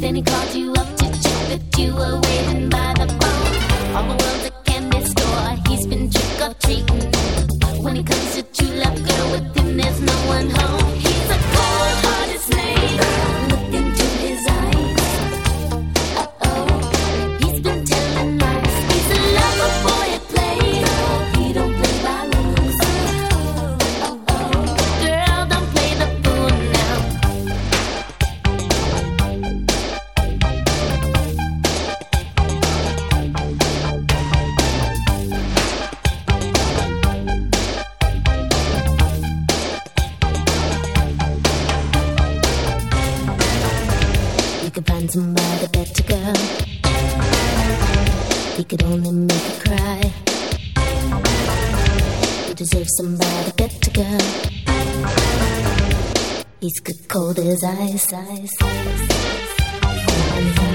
Then he called you up to check that you were waiting by the phone. All the world's a candy store. He's been trick or treating. When he comes to true love, girl, with him there's no one home. He's a cold-hearted snake. Look into his eyes. He's been telling lies. He's a lover boy at play. He don't play by rules. Girl, don't play the fool now. You could find somebody better, girl. He could only make you cry. You deserve somebody better, girl. He's good cold as ice.